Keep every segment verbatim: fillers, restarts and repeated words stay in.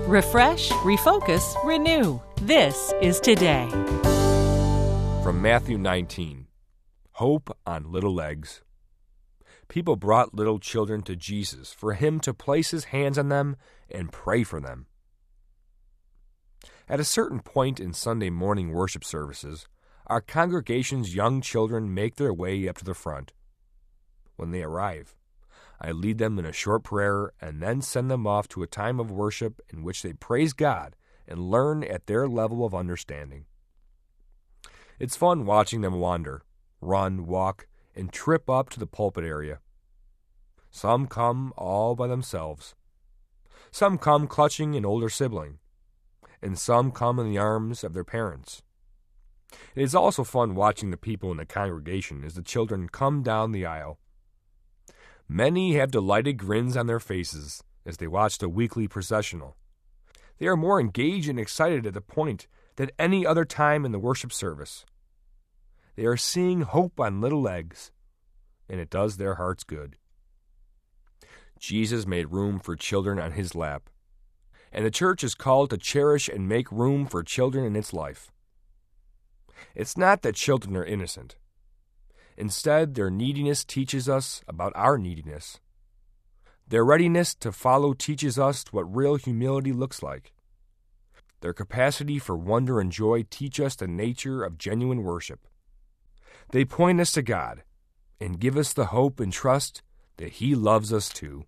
Refresh, refocus, renew. This is Today. From Matthew nineteen, Hope on Little Legs. People brought little children to Jesus for him to place his hands on them and pray for them. At a certain point in Sunday morning worship services, our congregation's young children make their way up to the front. When they arrive, I lead them in a short prayer and then send them off to a time of worship in which they praise God and learn at their level of understanding. It's fun watching them wander, run, walk, and trip up to the pulpit area. Some come all by themselves. Some come clutching an older sibling, and some come in the arms of their parents. It is also fun watching the people in the congregation as the children come down the aisle. Many have delighted grins on their faces as they watch the weekly processional. They are more engaged and excited at the point than any other time in the worship service. They are seeing hope on little legs, and it does their hearts good. Jesus made room for children on his lap, and the church is called to cherish and make room for children in its life. It's not that children are innocent. Instead, their neediness teaches us about our neediness. Their readiness to follow teaches us what real humility looks like. Their capacity for wonder and joy teach us the nature of genuine worship. They point us to God and give us the hope and trust that He loves us too.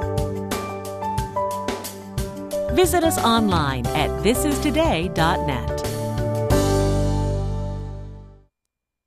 Visit us online at this is today dot net.